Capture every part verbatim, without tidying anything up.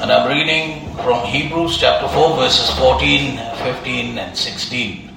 And I'm reading from Hebrews chapter four, verses fourteen, fifteen, and sixteen.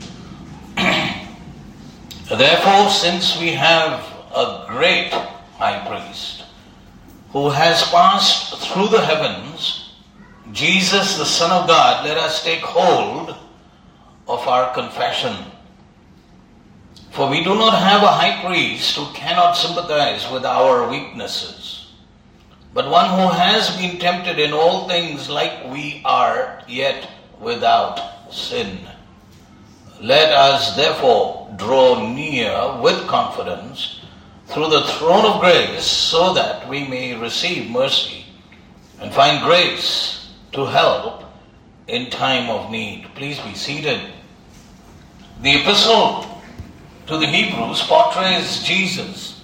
Therefore, since we have a great high priest who has passed through the heavens, Jesus, the Son of God, let us take hold of our confession. For we do not have a high priest who cannot sympathize with our weaknesses, but one who has been tempted in all things like we are, yet without sin. Let us therefore draw near with confidence through the throne of grace, so that we may receive mercy and find grace to help in time of need. Please be seated. The epistle to the Hebrews portrays Jesus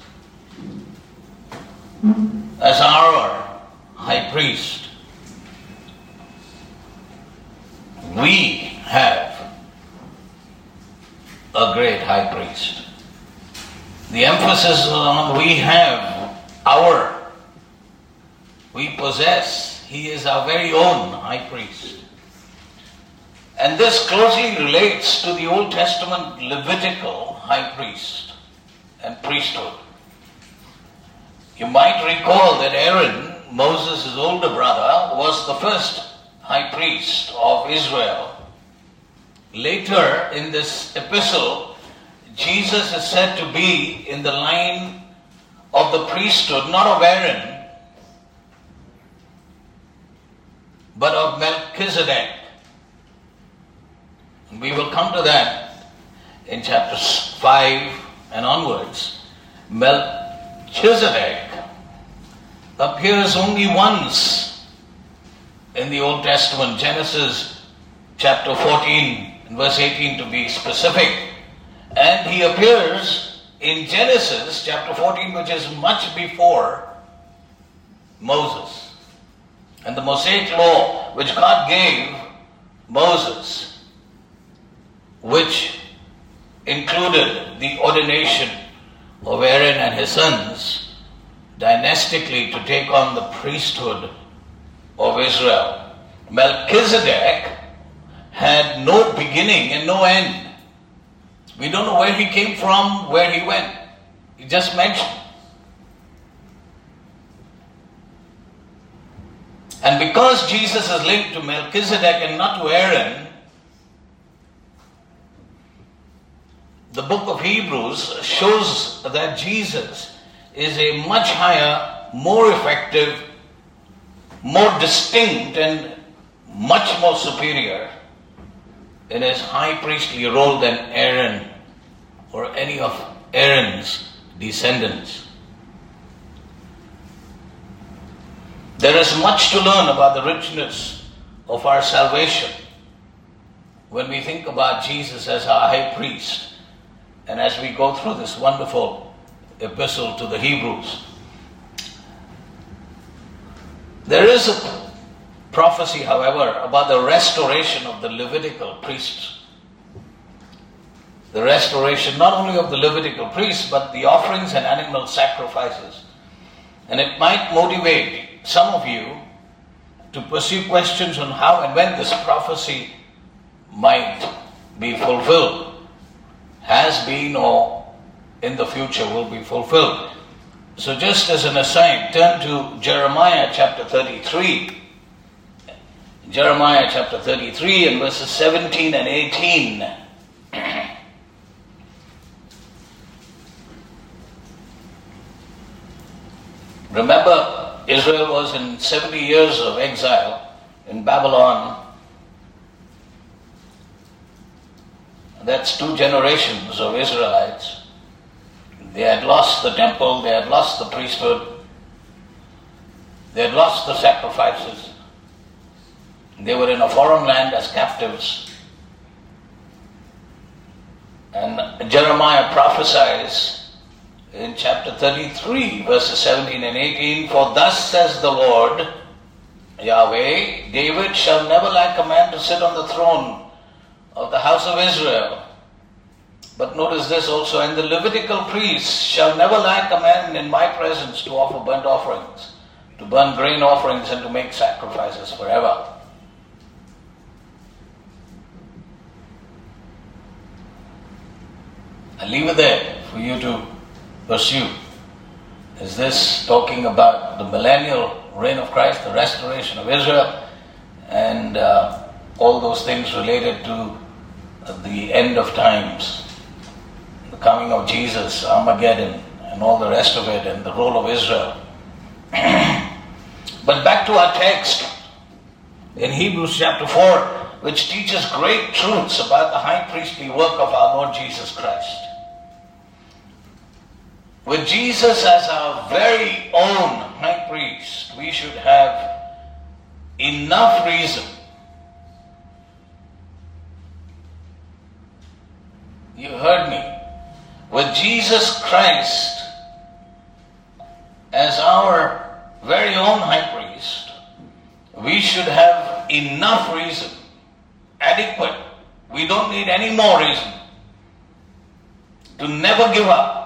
as our high priest. We have a great high priest. The emphasis is on we have, our, we possess. He is our very own high priest. And this closely relates to the Old Testament Levitical high priest and priesthood. You might recall that Aaron, Moses' older brother, was the first high priest of Israel. Later in this epistle, Jesus is said to be in the line of the priesthood, not of Aaron, but of Melchizedek. We will come to that in chapters five and onwards. Melchizedek appears only once in the Old Testament, Genesis chapter fourteen and verse eighteen to be specific. And he appears in Genesis chapter fourteen, which is much before Moses. And the Mosaic law which God gave Moses, which included the ordination of Aaron and his sons dynastically to take on the priesthood of Israel. Melchizedek had no beginning and no end. We don't know where he came from, where he went. He just mentioned. And because Jesus is linked to Melchizedek and not to Aaron, the book of Hebrews shows that Jesus is a much higher, more effective, more distinct, and much more superior in his high priestly role than Aaron or any of Aaron's descendants. There is much to learn about the richness of our salvation when we think about Jesus as our high priest and as we go through this wonderful epistle to the Hebrews. There is a prophecy, however, about the restoration of the Levitical priests. The restoration not only of the Levitical priests, but the offerings and animal sacrifices. And it might motivate some of you to pursue questions on how and when this prophecy might be fulfilled, has been, or in the future will be fulfilled. So just as an aside, turn to Jeremiah chapter thirty-three. Jeremiah chapter thirty-three and verses seventeen and eighteen. Remember, Israel was in seventy years of exile in Babylon. That's two generations of Israelites. They had lost the temple, they had lost the priesthood, they had lost the sacrifices. They were in a foreign land as captives. And Jeremiah prophesies in chapter thirty-three, verses seventeen and eighteen, "For thus says the Lord, Yahweh, David shall never lack a man to sit on the throne of the house of Israel." But notice this also, "And the Levitical priests shall never lack a man in my presence to offer burnt offerings to burn grain offerings and to make sacrifices forever. I'll leave it there for you to pursue. Is this talking about the millennial reign of Christ, the restoration of Israel, and uh, all those things related to the end of times, the coming of Jesus, Armageddon, and all the rest of it, and the role of Israel? But back to our text in Hebrews chapter four, which teaches great truths about the high priestly work of our Lord Jesus Christ. With Jesus as our very own high priest, we should have enough reason. You heard me. With Jesus Christ as our very own high priest, we should have enough reason, adequate. We don't need any more reason to never give up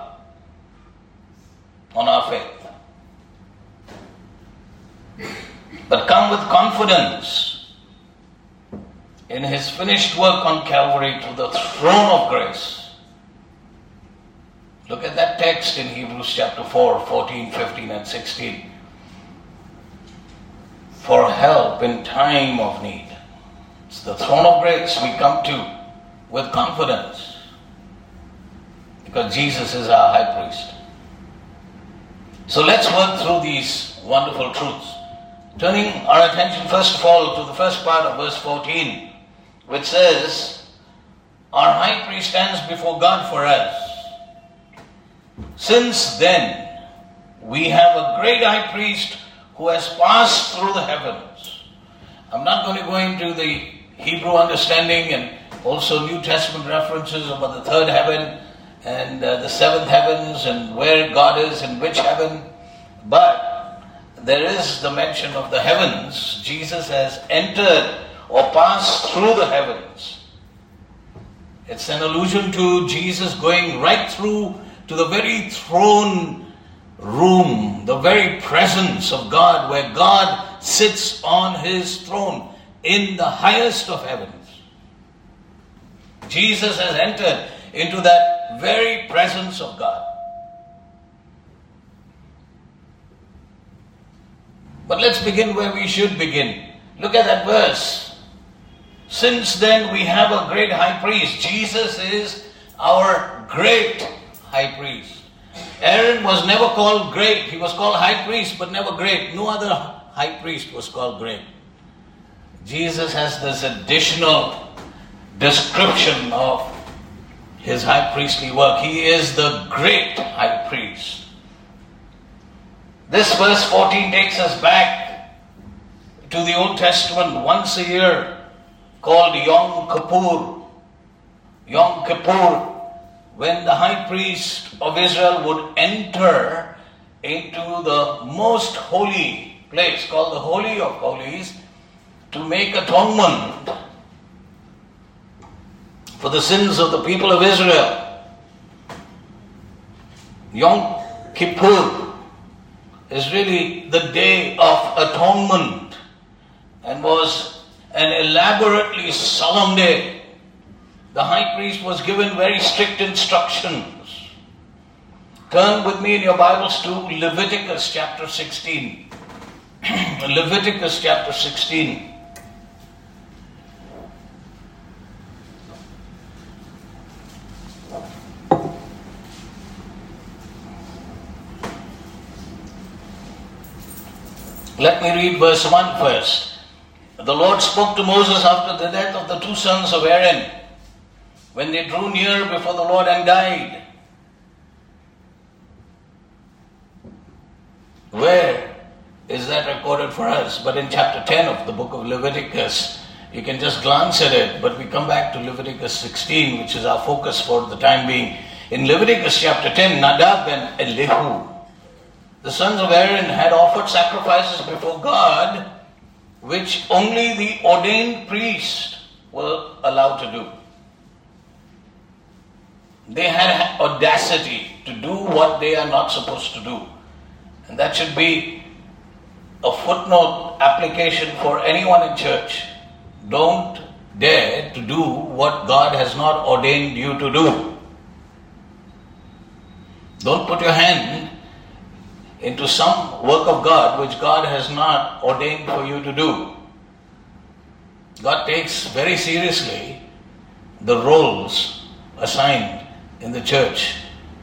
on our faith, but come with confidence in His finished work on Calvary to the throne of grace. Look at that text in Hebrews chapter four, fourteen, fifteen and sixteen. For help in time of need. It's the throne of grace we come to with confidence, because Jesus is our high priest. So let's work through these wonderful truths. Turning our attention first of all to the first part of verse fourteen, which says, our high priest stands before God for us. Since then, we have a great high priest who has passed through the heavens. I'm not going to go into the Hebrew understanding and also New Testament references about the third heaven and uh, the seventh heavens and where God is in which heaven. But there is the mention of the heavens. Jesus has entered or passed through the heavens. It's an allusion to Jesus going right through to the very throne room, the very presence of God, where God sits on His throne in the highest of heavens. Jesus has entered into that very presence of God. But let's begin where we should begin. Look at that verse. Since then we have a great high priest. Jesus is our great high priest. Aaron was never called great. He was called high priest, but never great. No other high priest was called great. Jesus has this additional description of His high priestly work. He is the great high priest. This verse fourteen takes us back to the Old Testament once a year called Yom Kippur. Yom Kippur, when the high priest of Israel would enter into the most holy place called the Holy of Holies to make atonement for the sins of the people of Israel. Yom Kippur is really the day of atonement and was an elaborately solemn day. The high priest was given very strict instructions. Turn with me in your Bibles to Leviticus chapter sixteen. Leviticus chapter sixteen. Let me read verse one first. The Lord spoke to Moses after the death of the two sons of Aaron, when they drew near before the Lord and died. Where is that recorded for us? But in chapter ten of the book of Leviticus, you can just glance at it, but we come back to Leviticus sixteen, which is our focus for the time being. In Leviticus chapter ten, Nadab and Elihu, the sons of Aaron, had offered sacrifices before God, which only the ordained priest were allowed to do. They had audacity to do what they are not supposed to do. And that should be a footnote application for anyone in church. Don't dare to do what God has not ordained you to do. Don't put your hand into some work of God which God has not ordained for you to do. God takes very seriously the roles assigned in the church.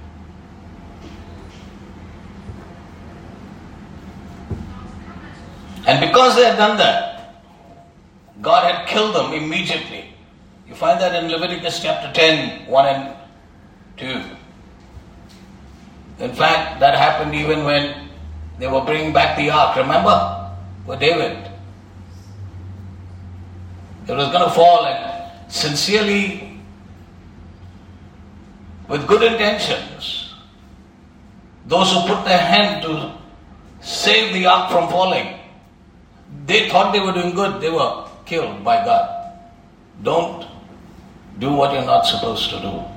And because they had done that, God had killed them immediately. You find that in Leviticus chapter ten, one and two. In fact, that happened even when they were bringing back the ark. Remember? With David. It was going to fall, and sincerely, with good intentions, those who put their hand to save the ark from falling, they thought they were doing good. They were killed by God. Don't do what you're not supposed to do.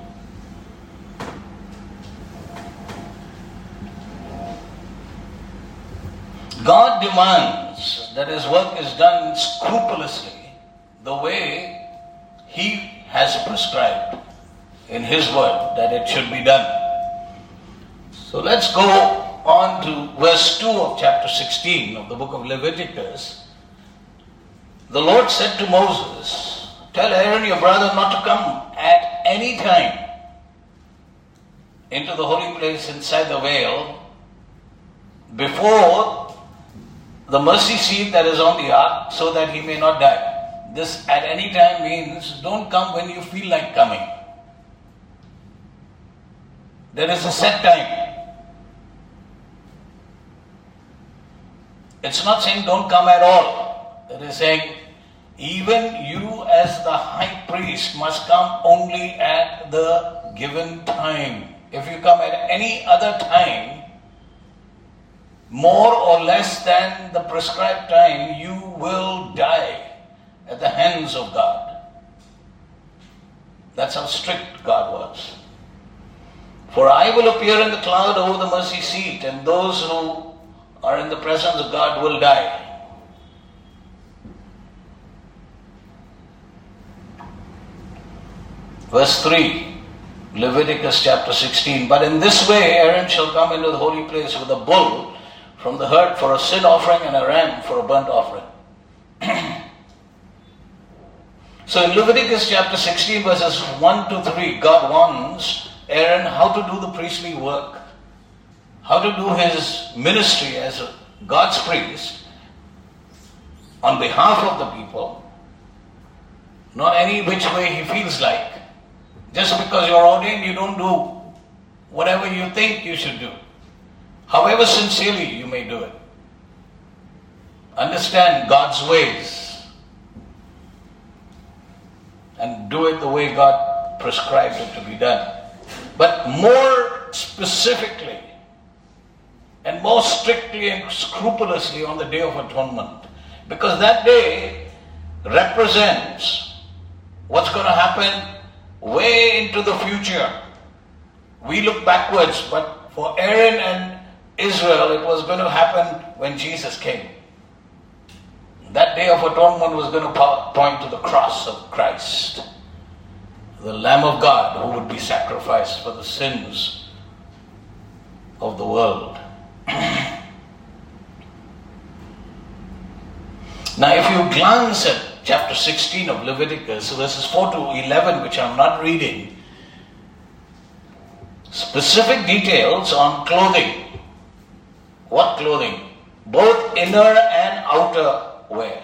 God demands that His work is done scrupulously, the way He has prescribed in His word that it should be done. So let's go on to verse two of chapter sixteen of the book of Leviticus. The Lord said to Moses, "Tell Aaron your brother not to come at any time into the holy place inside the veil before the mercy seat that is on the ark, so that he may not die." This at any time means don't come when you feel like coming. There is a set time. It's not saying don't come at all. It is saying even you as the high priest must come only at the given time. If you come at any other time, more or less than the prescribed time, you will die at the hands of God. That's how strict God was. For I will appear in the cloud over the mercy seat, and those who are in the presence of God will die. Verse three, Leviticus chapter sixteen. But in this way Aaron shall come into the holy place with a bull from the herd for a sin offering and a ram for a burnt offering. So in Leviticus chapter sixteen verses one to three, God warns Aaron how to do the priestly work, how to do his ministry as God's priest on behalf of the people, not any which way he feels like. Just because you're ordained, you don't do whatever you think you should do. However sincerely you may do it. Understand God's ways and do it the way God prescribed it to be done. But more specifically and more strictly and scrupulously on the Day of Atonement, because that day represents what's going to happen way into the future. We look backwards, but for Aaron and Israel, it was going to happen when Jesus came. That Day of Atonement was going to point to the cross of Christ, the Lamb of God who would be sacrificed for the sins of the world. Now, if you glance at chapter sixteen of Leviticus, verses four to eleven, which I'm not reading, specific details on clothing. What clothing? Both inner and outer wear.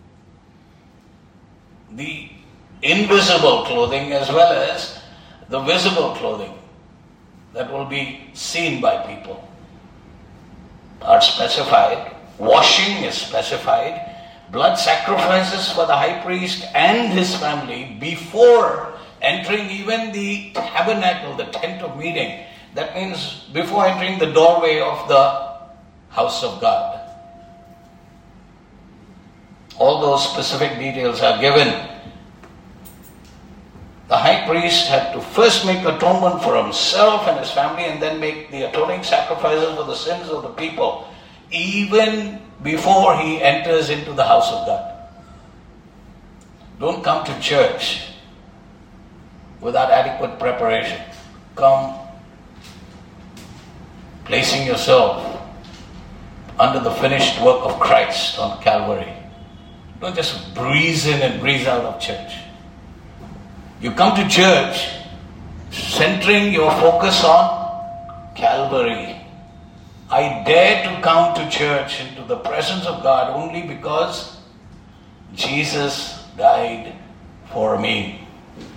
The invisible clothing as well as the visible clothing that will be seen by people are specified. Washing is specified. Blood sacrifices for the high priest and his family before entering even the tabernacle, the tent of meeting. That means before entering the doorway of the house of God. All those specific details are given. The high priest had to first make atonement for himself and his family and then make the atoning sacrifices for the sins of the people. Even before he enters into the house of God. Don't come to church without adequate preparation. Come placing yourself under the finished work of Christ on Calvary. Don't just breeze in and breeze out of church. You come to church centering your focus on Calvary. I dare to come to church into the presence of God only because Jesus died for me.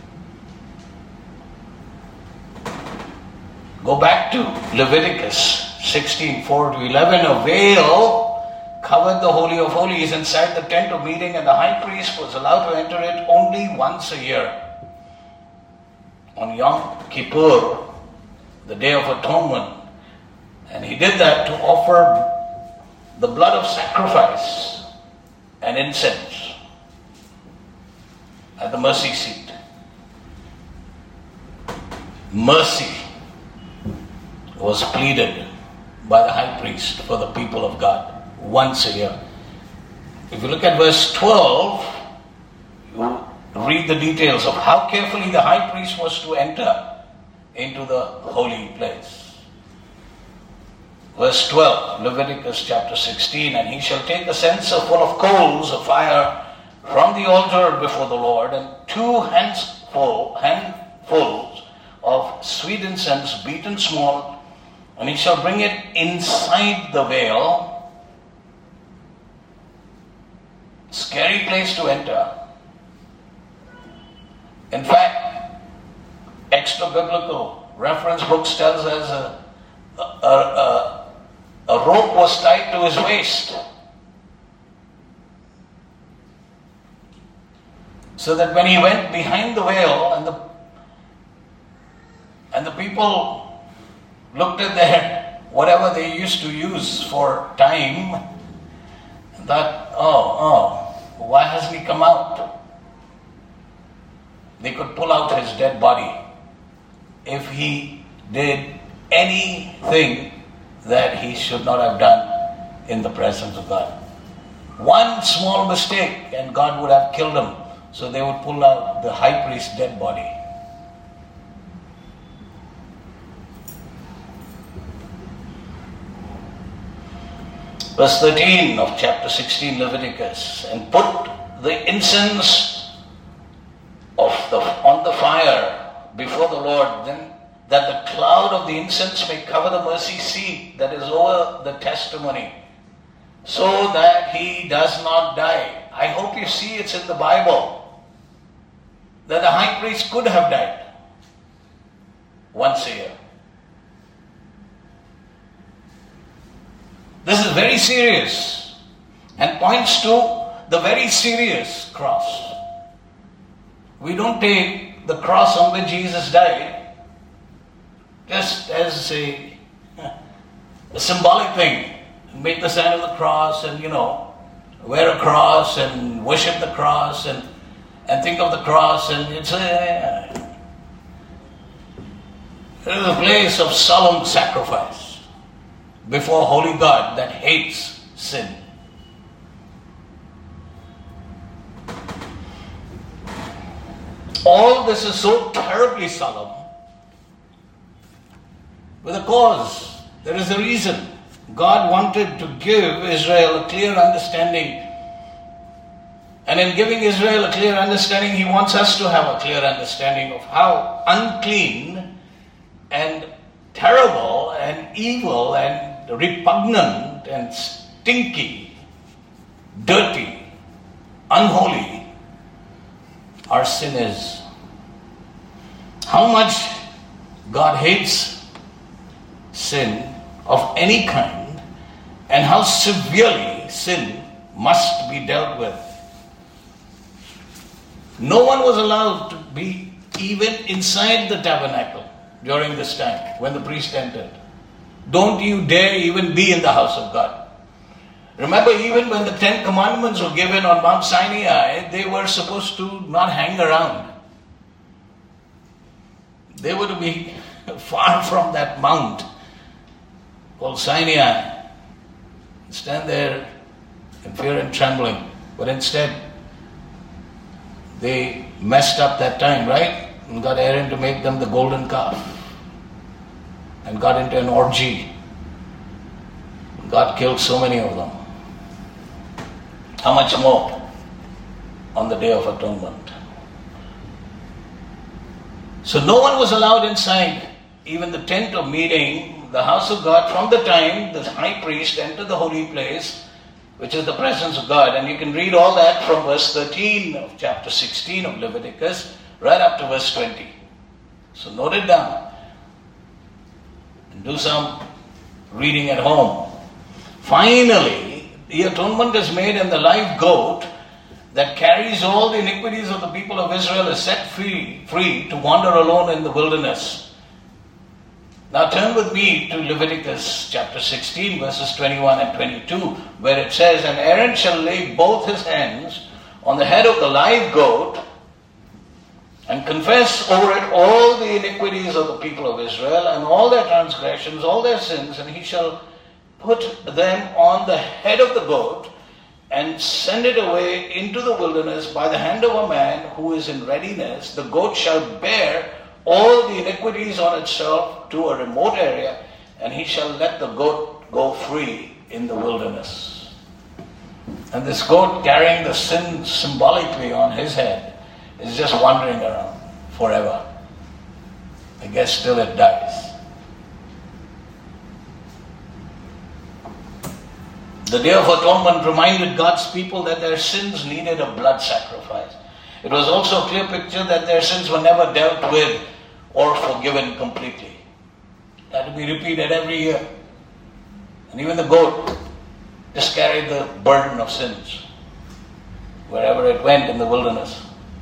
Go back to Leviticus sixteen, four to eleven. A veil covered the Holy of Holies inside the tent of meeting, and the high priest was allowed to enter it only once a year. On Yom Kippur, the Day of Atonement, and he did that to offer the blood of sacrifice and incense at the mercy seat. Mercy was pleaded by the high priest for the people of God once a year. If you look at verse twelve, you read the details of how carefully the high priest was to enter into the holy place. Verse twelve, Leviticus chapter sixteen, and he shall take a censer full of coals of fire from the altar before the Lord, and two handsful, handfuls of sweet incense beaten small, and he shall bring it inside the veil. Scary place to enter. In fact, extra-biblical reference books tells us a, a, a, a rope was tied to his waist so that when he went behind the veil and the and the people looked at their whatever they used to use for time and thought, oh, oh, why hasn't he come out? They could pull out his dead body if he did anything that he should not have done in the presence of God. One small mistake and God would have killed him. So they would pull out the high priest's dead body. Verse thirteen of chapter sixteen, Leviticus, and put the incense of the, on the fire before the Lord, then that the cloud of the incense may cover the mercy seat that is over the testimony, so that he does not die. I hope you see it's in the Bible that the high priest could have died once a year. This is very serious and points to the very serious cross. We don't take the cross on which Jesus died just as a, a symbolic thing. Make the sign of the cross and, you know, wear a cross and worship the cross and, and think of the cross, and it's a, it is a place of solemn sacrifice before holy God that hates sin. All this is so terribly solemn with a cause. There is a reason. God wanted to give Israel a clear understanding. And in giving Israel a clear understanding, He wants us to have a clear understanding of how unclean and terrible and evil and repugnant and stinky, dirty, unholy our sin is. How much God hates sin of any kind, and how severely sin must be dealt with. No one was allowed to be even inside the tabernacle during this time when the priest entered. Don't you dare even be in the house of God. Remember, even when the Ten Commandments were given on Mount Sinai, they were supposed to not hang around. They were to be far from that mount called Sinai. Stand there in fear and trembling. But instead, they messed up that time, right? And got Aaron to make them the golden calf. And got into an orgy. God killed so many of them. How much more on the Day of Atonement? So no one was allowed inside, even the tent of meeting, the house of God, from the time the high priest entered the holy place, which is the presence of God. And you can read all that from verse thirteen of chapter sixteen of Leviticus, right up to verse twenty. So note it down. And do some reading at home. Finally, the atonement is made, and the live goat that carries all the iniquities of the people of Israel is set free, free to wander alone in the wilderness. Now turn with me to Leviticus chapter sixteen, verses twenty-one and twenty-two, where it says, "And Aaron shall lay both his hands on the head of the live goat and confess over it all the iniquities of the people of Israel and all their transgressions, all their sins, and he shall put them on the head of the goat and send it away into the wilderness by the hand of a man who is in readiness. The goat shall bear all the iniquities on itself to a remote area, and he shall let the goat go free in the wilderness." And this goat carrying the sin symbolically on his head is just wandering around forever. I guess till it dies. The Day of Atonement reminded God's people that their sins needed a blood sacrifice. It was also a clear picture that their sins were never dealt with or forgiven completely. It had to be repeated every year. And even the goat just carried the burden of sins wherever it went in the wilderness.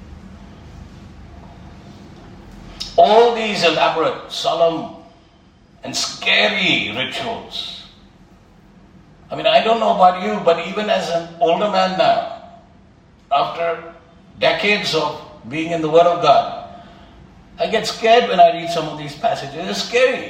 All these elaborate, solemn, and scary rituals. I mean, I don't know about you, but even as an older man now, after decades of being in the Word of God, I get scared when I read some of these passages. It's scary.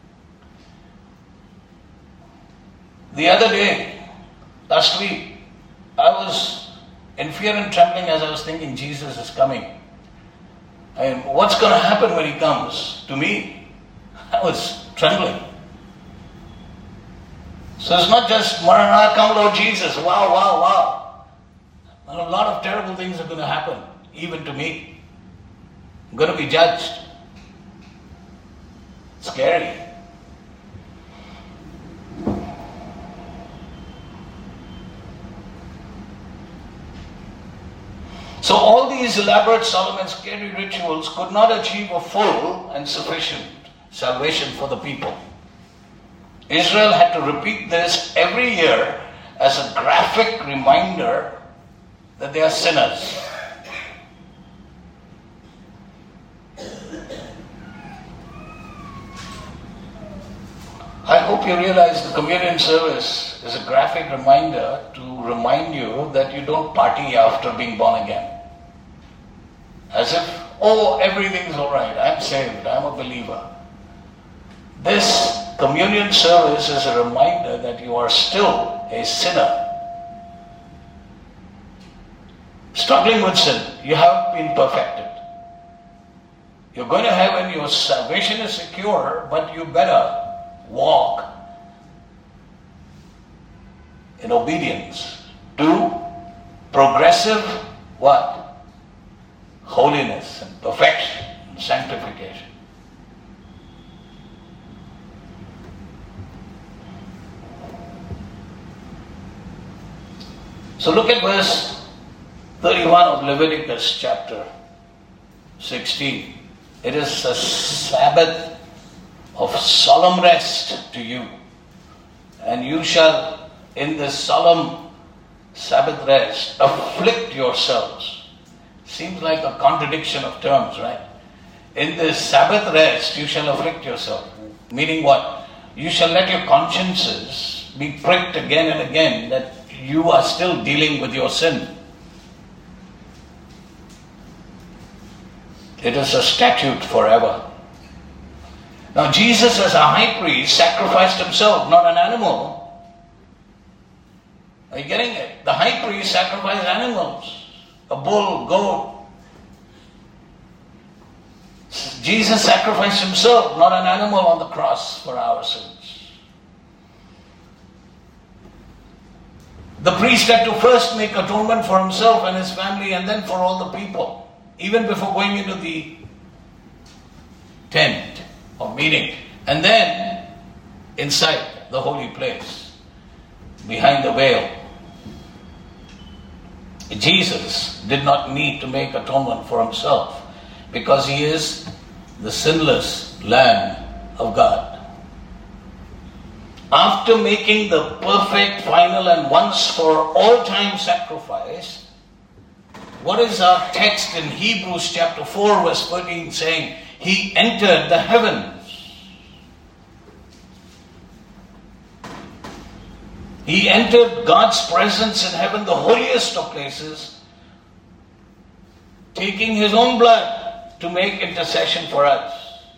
The other day, last week, I was in fear and trembling as I was thinking Jesus is coming. I mean, what's going to happen when he comes to me? I was trembling. So it's not just, "Maranatha, come Lord Jesus." Wow, wow, wow. And a lot of terrible things are going to happen, even to me. I'm going to be judged. Scary. So all these elaborate, solemn and scary rituals could not achieve a full and sufficient salvation for the people. Israel had to repeat this every year as a graphic reminder that they are sinners. I hope you realize the communion service is a graphic reminder to remind you that you don't party after being born again. As if, oh, everything's all right, I'm saved, I'm a believer. This communion service is a reminder that you are still a sinner. Struggling with sin. You haven't been perfected. You're going to heaven, your salvation is secure, but you better walk in obedience to progressive what? Holiness and perfection and sanctification. So look at verse thirty-one of Leviticus chapter sixteen. It is a Sabbath of solemn rest to you. And you shall, in this solemn Sabbath rest, afflict yourselves. Seems like a contradiction of terms, right? In this Sabbath rest, you shall afflict yourself. Meaning what? You shall let your consciences be pricked again and again that you are still dealing with your sin. It is a statute forever. Now Jesus as a high priest sacrificed himself, not an animal. Are you getting it? The high priest sacrificed animals. A bull, goat. Jesus sacrificed himself, not an animal, on the cross for our sins. The priest had to first make atonement for himself and his family and then for all the people, even before going into the tent or meeting. And then inside the holy place, behind the veil. Jesus did not need to make atonement for himself because he is the sinless Lamb of God. After making the perfect, final and once for all time sacrifice, what is our text in Hebrews chapter four verse thirteen saying? He entered the heavens. He entered God's presence in heaven, the holiest of places, taking his own blood to make intercession for us.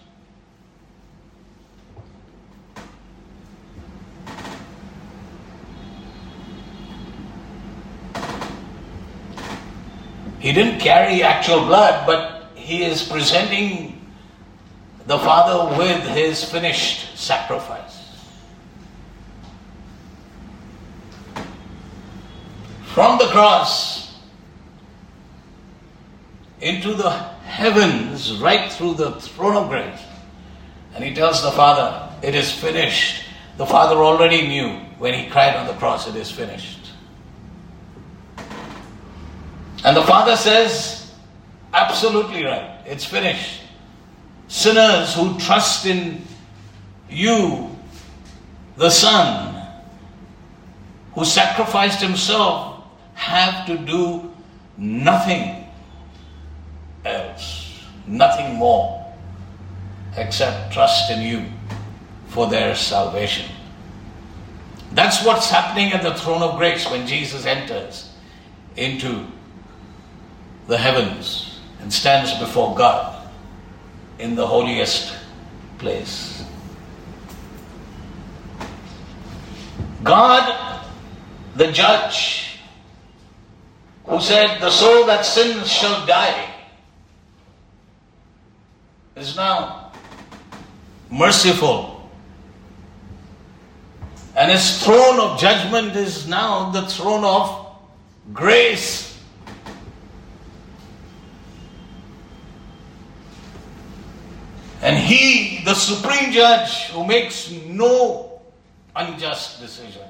He didn't carry actual blood, but he is presenting the Father with his finished sacrifice. From the cross into the heavens, right through the throne of grace. And he tells the Father, it is finished. The Father already knew when he cried on the cross, it is finished. And the Father says, absolutely right, it's finished. Sinners who trust in you, the Son, who sacrificed himself, have to do nothing else, nothing more, except trust in you for their salvation. That's what's happening at the throne of grace when Jesus enters into the heavens and stands before God in the holiest place. God, the judge, who said, the soul that sins shall die, is now merciful. And his throne of judgment is now the throne of grace. And he, the supreme judge, who makes no unjust decision,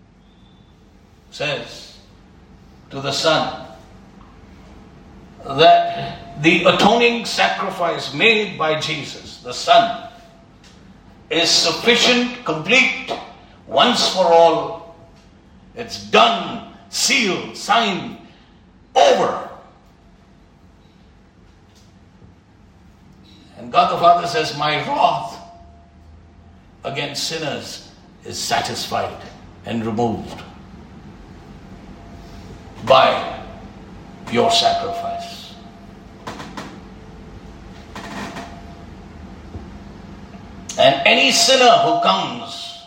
says to the Son that the atoning sacrifice made by Jesus, the Son, is sufficient, complete, once for all. It's done, sealed, signed, over. And God the Father says, my wrath against sinners is satisfied and removed by your sacrifice. And any sinner who comes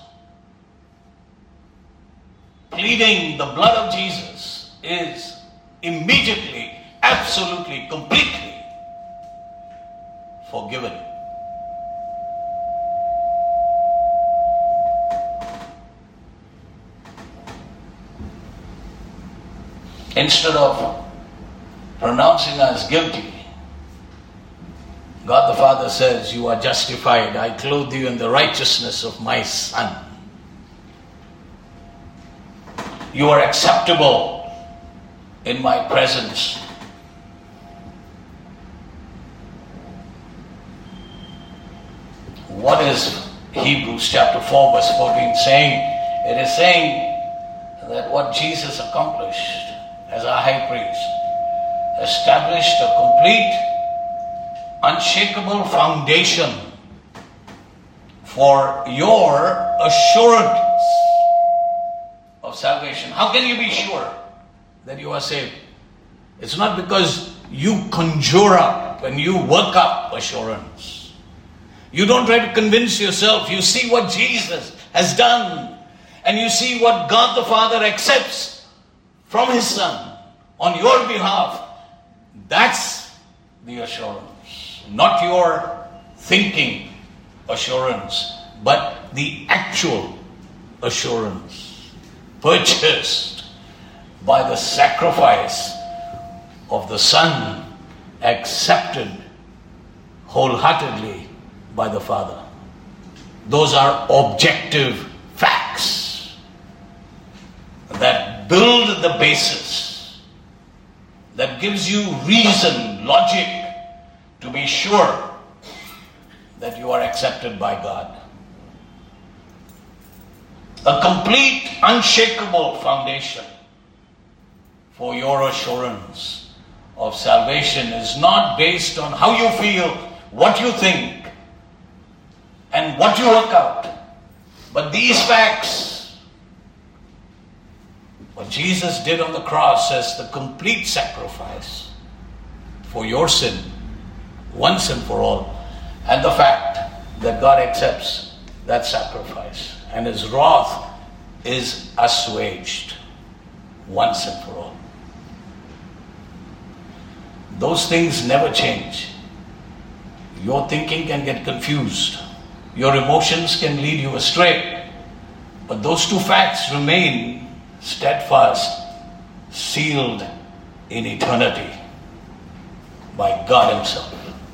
pleading the blood of Jesus is immediately, absolutely, completely forgiven. Instead of pronouncing us guilty, God the Father says, you are justified. I clothe you in the righteousness of my Son. You are acceptable in my presence. What is Hebrews chapter four verse fourteen saying? It is saying that what Jesus accomplished as our high priest established a complete, unshakable foundation for your assurance of salvation. How can you be sure that you are saved? It's not because you conjure up and you work up assurance. You don't try to convince yourself. You see what Jesus has done. and you see what God the Father accepts from His Son on your behalf, that's the assurance. Not your thinking assurance, but the actual assurance purchased by the sacrifice of the Son, accepted wholeheartedly by the Father. Those are objective facts that build the basis, that gives you reason, logic to be sure that you are accepted by God. A complete, unshakable foundation for your assurance of salvation is not based on how you feel, what you think, and what you work out. But these facts, what Jesus did on the cross as the complete sacrifice for your sin, once and for all, and the fact that God accepts that sacrifice and His wrath is assuaged once and for all. Those things never change. Your thinking can get confused. Your emotions can lead you astray. But those two facts remain steadfast, sealed in eternity by God Himself.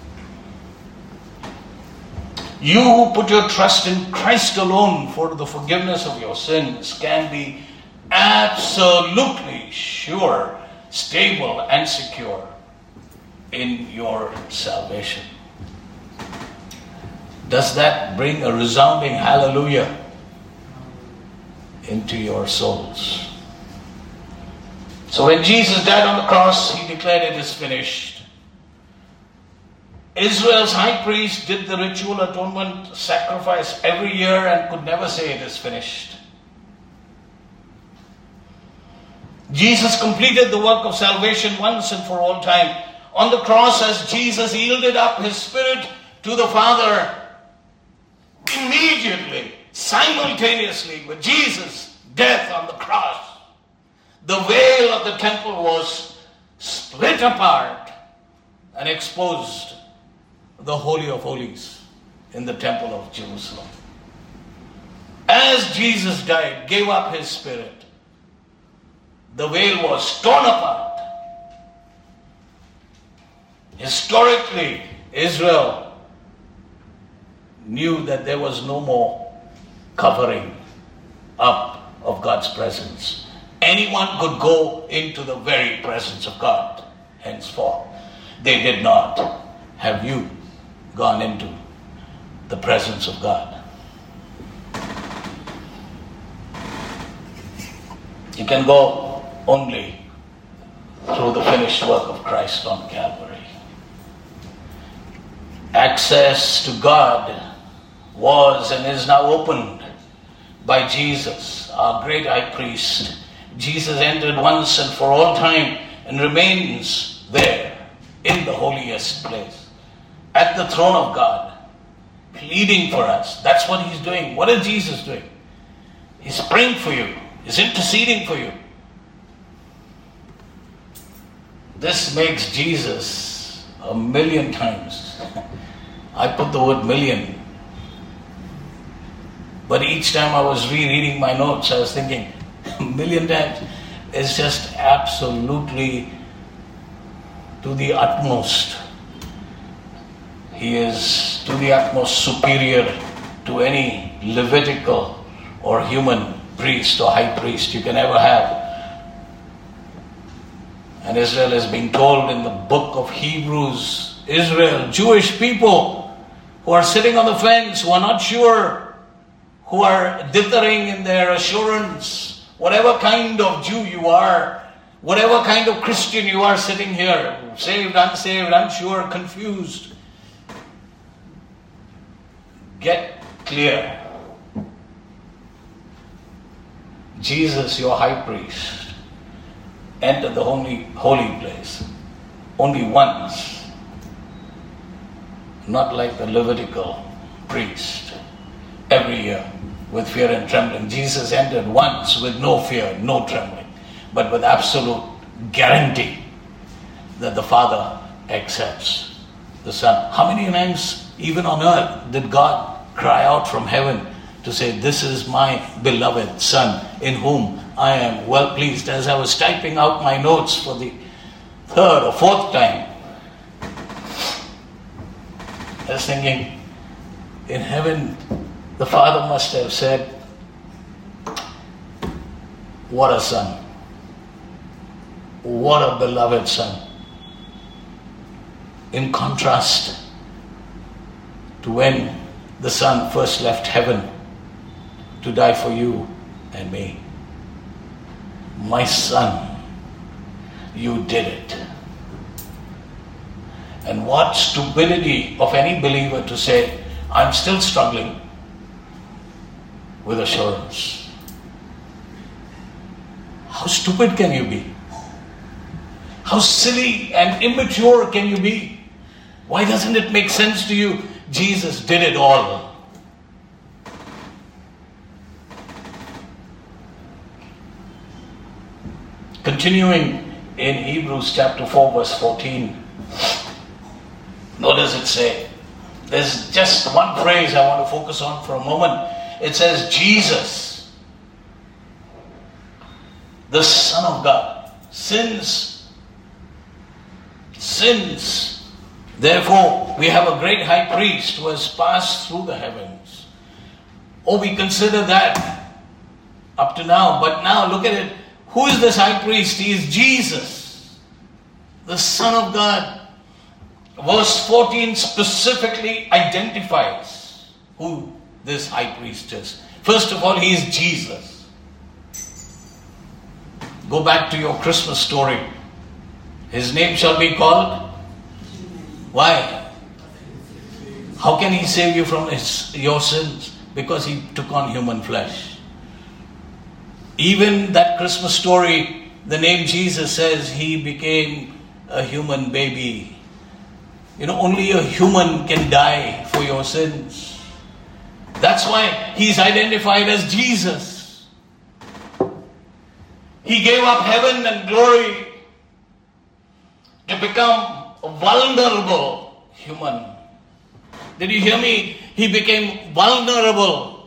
You who put your trust in Christ alone for the forgiveness of your sins can be absolutely sure, stable, and secure in your salvation. Does that bring a resounding hallelujah into your souls? So when Jesus died on the cross, He declared, "It is finished." Israel's high priest did the ritual atonement sacrifice every year and could never say it is finished. Jesus completed the work of salvation once and for all time. On the cross, as Jesus yielded up His Spirit to the Father, immediately, simultaneously with Jesus' death on the cross, the veil of the temple was split apart and exposed the Holy of Holies in the temple of Jerusalem. As Jesus died, gave up His Spirit, the veil was torn apart. Historically, Israel knew that there was no more covering up of God's presence. Anyone could go into the very presence of God henceforth. They did not. Have you gone into the presence of God? You can go only through the finished work of Christ on Calvary. Access to God was and is now opened by Jesus, our great high priest. Jesus entered once and for all time and remains there in the holiest place, at the throne of God, pleading for us. That's what He's doing. What is Jesus doing? He's praying for you. He's interceding for you. This makes Jesus a million times. I put the word million. But each time I was rereading my notes, I was thinking, a million times is just absolutely to the utmost. He is to the utmost superior to any Levitical or human priest or high priest you can ever have. And Israel is being told in the book of Hebrews, Israel, Jewish people who are sitting on the fence, who are not sure, who are dithering in their assurance, whatever kind of Jew you are, whatever kind of Christian you are sitting here, saved, unsaved, unsure, confused, get clear. Jesus, your high priest, entered the holy, holy place only once, not like the Levitical priest every year. with fear and trembling. Jesus entered once with no fear, no trembling, but with absolute guarantee that the Father accepts the Son. How many times, even on earth, did God cry out from heaven to say, "This is my beloved Son, in whom I am well pleased"? As I was typing out my notes for the third or fourth time, I was thinking, in heaven, the Father must have said, "What a Son. What a beloved Son." In contrast to when the Son first left heaven to die for you and me. "My Son, you did it." And what stupidity of any believer to say, "I'm still struggling with assurance." How stupid can you be? How silly and immature can you be? Why doesn't it make sense to you? Jesus did it all. Continuing in Hebrews chapter four verse fourteen, notice it say, there's just one phrase I want to focus on for a moment. It says, Jesus, the Son of God, sins, sins. Therefore, we have a great high priest who has passed through the heavens. Oh, we consider that up to now, but now look at it. Who is this high priest? He is Jesus, the Son of God. Verse fourteen specifically identifies who this high priest is. First of all, he is Jesus. Go back to your Christmas story. His name shall be called? Why? How can he save you from his, your sins? Because he took on human flesh. Even that Christmas story, the name Jesus says he became a human baby. You know, only a human can die for your sins. That's why he's identified as Jesus. He gave up heaven and glory to become a vulnerable human. Did you hear me? He became vulnerable.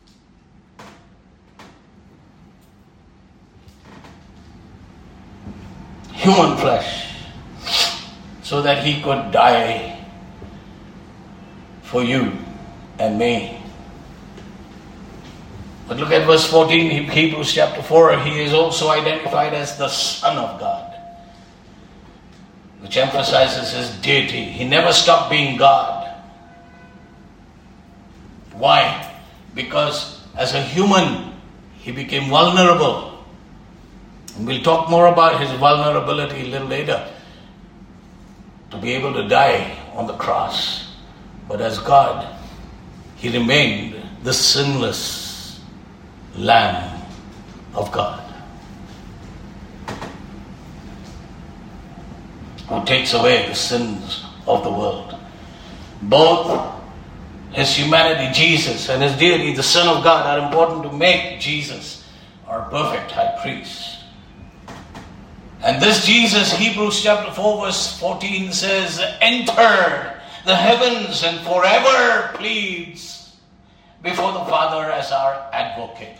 Human flesh, so that he could die for you and me. But look at verse fourteen, Hebrews chapter four. He is also identified as the Son of God, which emphasizes his deity. He never stopped being God. Why? Because as a human, he became vulnerable. And we'll talk more about his vulnerability a little later, to be able to die on the cross. But as God, he remained the sinless Lamb of God, who takes away the sins of the world. Both his humanity, Jesus, and his deity, the Son of God, are important to make Jesus our perfect high priest. And this Jesus, Hebrews chapter four verse fourteen says, enter the heavens and forever pleads before the Father as our advocate.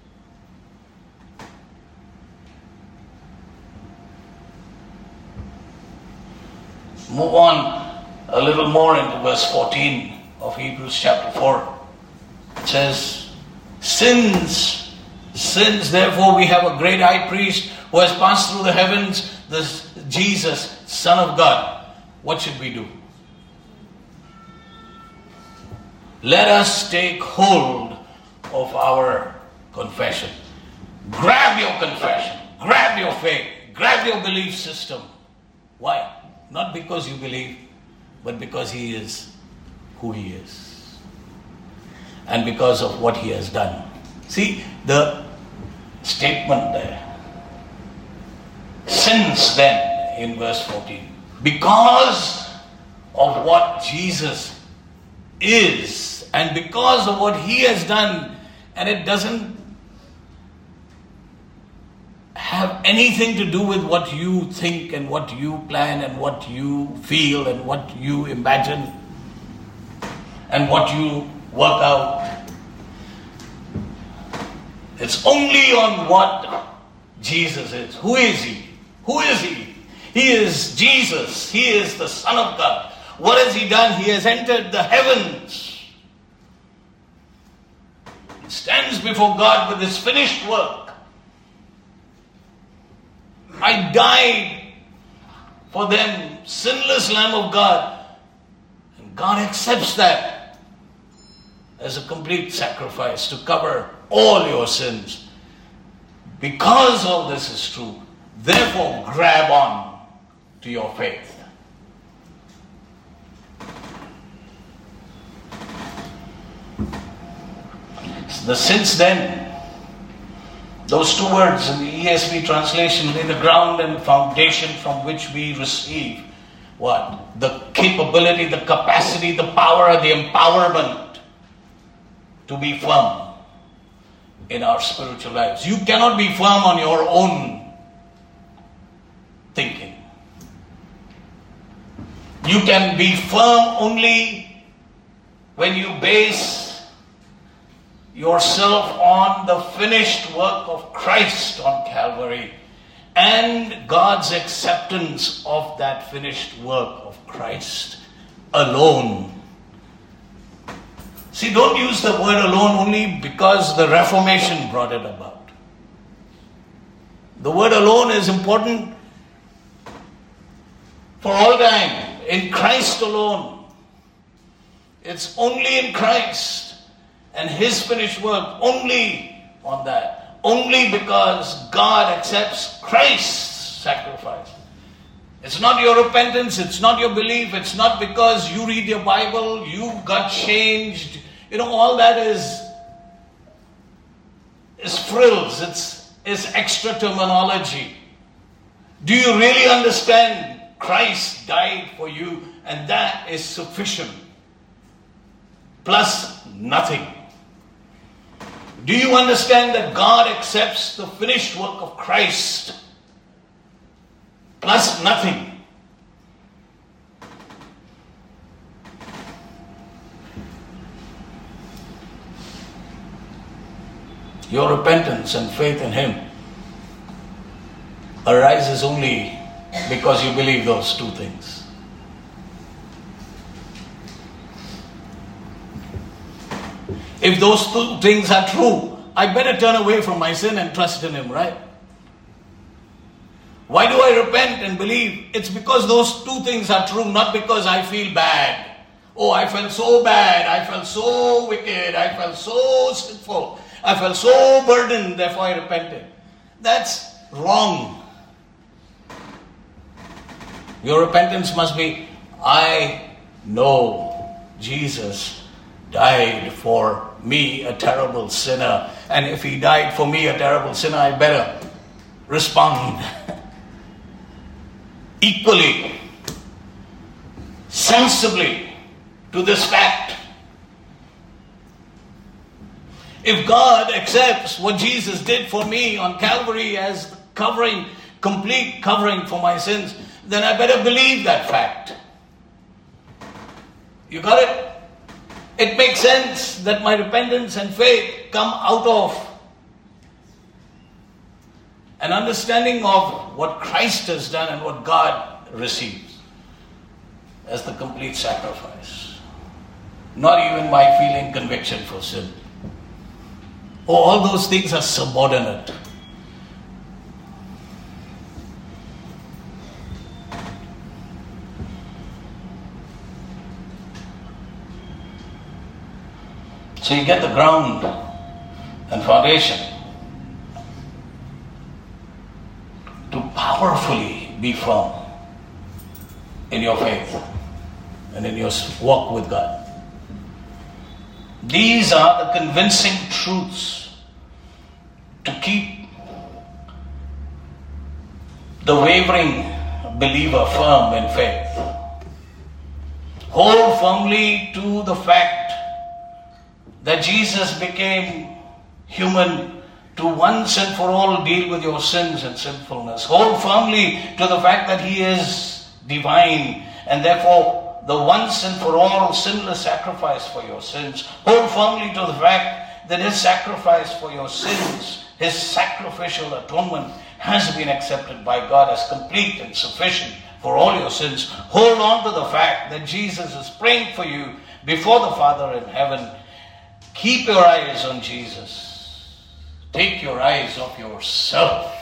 Move on a little more into verse fourteen of Hebrews chapter four. It says, sins, sins, therefore we have a great high priest who has passed through the heavens, this Jesus, Son of God. What should we do? Let us take hold of our confession. Grab your confession. Grab your faith. Grab your belief system. Why? Not because you believe, but because he is who he is. And because of what he has done. See the statement there. Since then, in verse fourteen, because of what Jesus is, and because of what he has done, And it doesn't have anything to do with what you think and what you plan and what you feel and what you imagine and what you work out. It's only on what Jesus is. Who is He? Who is He? He is Jesus. He is the Son of God. What has He done? He has entered the heavens. He stands before God with His finished work. I died for them, sinless Lamb of God. And God accepts that as a complete sacrifice to cover all your sins. Because all this is true, therefore grab on to your faith. The since then, those two words in the E S V translation, lay the ground and foundation from which we receive what? The capability, the capacity, the power, the empowerment to be firm in our spiritual lives. You cannot be firm on your own thinking. You can be firm only when you base yourself on the finished work of Christ on Calvary and God's acceptance of that finished work of Christ alone. See, don't use the word alone only because the Reformation brought it about. The word alone is important for all time. In Christ alone. It's only in Christ and His finished work, only on that. Only because God accepts Christ's sacrifice. It's not your repentance, it's not your belief, it's not because you read your Bible, you got changed. You know, all that is, is frills, it's, it's extra terminology. Do you really understand Christ died for you and that is sufficient? Plus nothing. Do you understand that God accepts the finished work of Christ plus nothing? Your repentance and faith in Him arises only because you believe those two things. If those two things are true, I better turn away from my sin and trust in Him, right? Why do I repent and believe? It's because those two things are true, not because I feel bad. Oh, I felt so bad, I felt so wicked, I felt so sinful, I felt so burdened, therefore I repented. That's wrong. Your repentance must be, I know Jesus died for me, a terrible sinner. And if He died for me, a terrible sinner, I better respond equally, sensibly to this fact. If God accepts what Jesus did for me on Calvary as covering, complete covering for my sins, then I better believe that fact. You got it? It makes sense that my repentance and faith come out of an understanding of what Christ has done and what God receives as the complete sacrifice. Not even my feeling conviction for sin. Oh, all those things are subordinate. So you get the ground and foundation to powerfully be firm in your faith and in your walk with God. These are the convincing truths to keep the wavering believer firm in faith. Hold firmly to the fact that Jesus became human to once and for all deal with your sins and sinfulness. Hold firmly to the fact that He is divine and therefore the once and for all sinless sacrifice for your sins. Hold firmly to the fact that His sacrifice for your sins, His sacrificial atonement, has been accepted by God as complete and sufficient for all your sins. Hold on to the fact that Jesus is praying for you before the Father in heaven. Keep your eyes on Jesus. Take your eyes off yourself.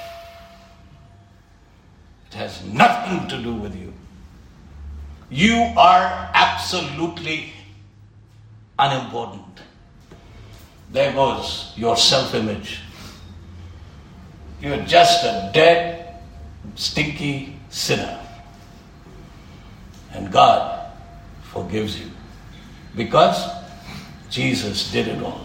It has nothing to do with you. You are absolutely unimportant. There goes your self-image. You're just a dead, stinky sinner. And God forgives you because Jesus did it all.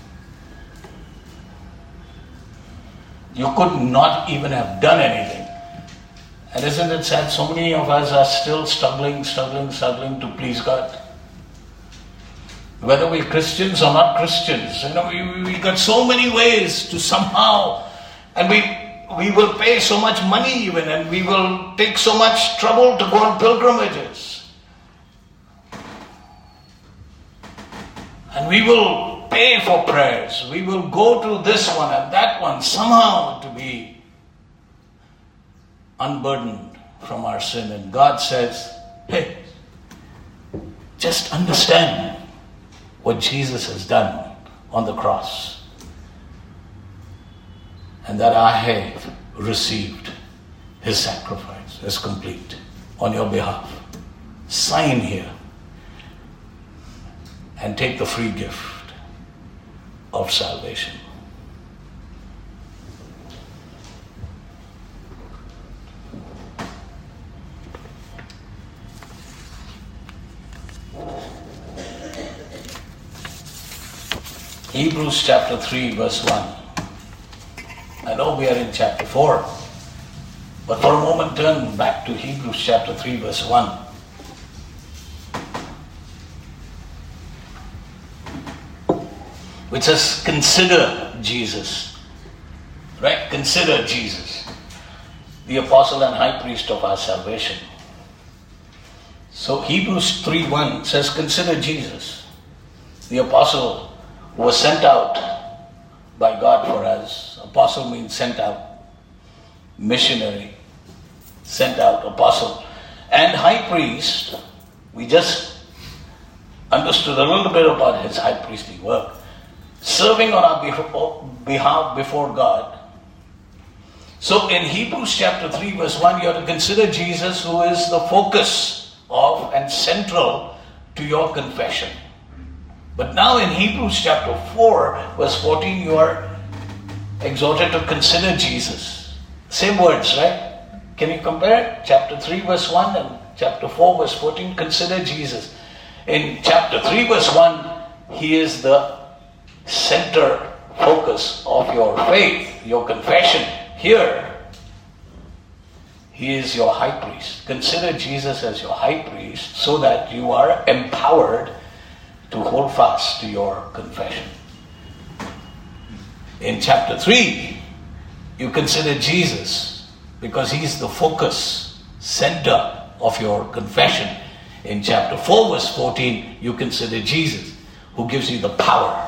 You could not even have done anything. And isn't it sad? So many of us are still struggling, struggling, struggling to please God. Whether we're Christians or not Christians, you know, we, we got so many ways to somehow, and we we will pay so much money even, and we will take so much trouble to go on pilgrimages. And we will pay for prayers. We will go to this one and that one somehow to be unburdened from our sin. And God says, hey, just understand what Jesus has done on the cross. And that I have received His sacrifice as complete on your behalf. Sign here and take the free gift of salvation. Hebrews chapter three verse one. I know we are in chapter four, but for a moment turn back to Hebrews chapter three verse one. Which says, consider Jesus. Right? Consider Jesus, the apostle and high priest of our salvation. So Hebrews three one says, consider Jesus, the apostle who was sent out by God for us. Apostle means sent out. Missionary, sent out, apostle. And high priest, we just understood a little bit about his high priestly work. Serving on our behalf before God. So in Hebrews chapter three verse one, you have to consider Jesus, who is the focus of and central to your confession. But now in Hebrews chapter four verse fourteen, you are exhorted to consider Jesus. Same words, right? Can you compare chapter three verse one and chapter four verse fourteen? Consider Jesus. In chapter three verse one, He is the center focus of your faith, your confession. Here, He is your high priest. Consider Jesus as your high priest so that you are empowered to hold fast to your confession. In chapter three, you consider Jesus because He's the focus, center of your confession. In chapter four verse fourteen, you consider Jesus, who gives you the power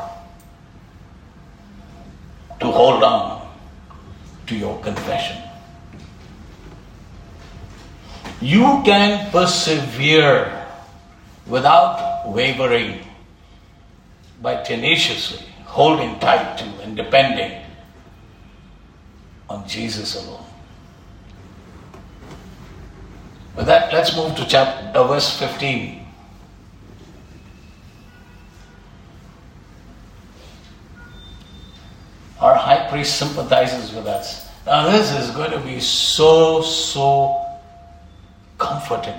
to hold on to your confession. You can persevere without wavering by tenaciously holding tight to and depending on Jesus alone. With that, let's move to chapter verse fifteen. Our high priest sympathizes with us. Now this is going to be so, so comforting.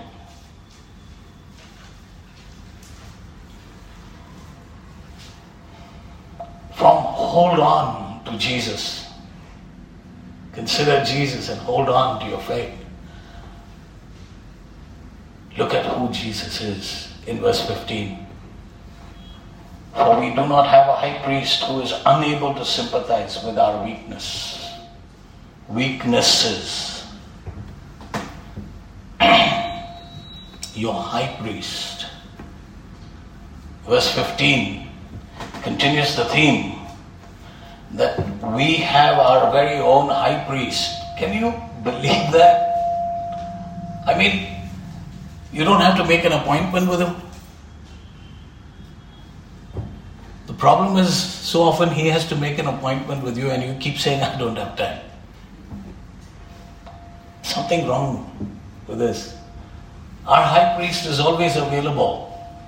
From hold on to Jesus. Consider Jesus and hold on to your faith. Look at who Jesus is in verse fifteen. For we do not have a high priest who is unable to sympathize with our weakness. Weaknesses. Your high priest. Verse fifteen continues the theme that we have our very own high priest. Can you believe that? I mean, you don't have to make an appointment with him. The problem is, so often he has to make an appointment with you and you keep saying, I don't have time. Something wrong with this. Our high priest is always available.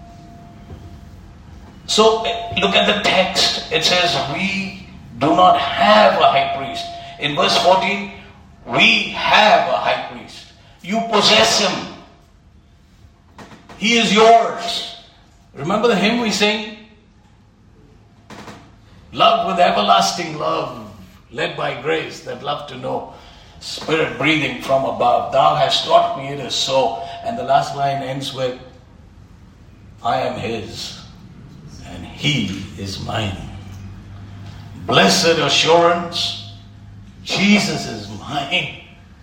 So look at the text. It says we do not have a high priest. In verse fourteen, we have a high priest. You possess him. He is yours. Remember the hymn we sing? Love with everlasting love, led by grace that love to know. Spirit breathing from above. Thou hast taught me it is so. And the last line ends with, I am his and he is mine. Blessed assurance, Jesus is mine.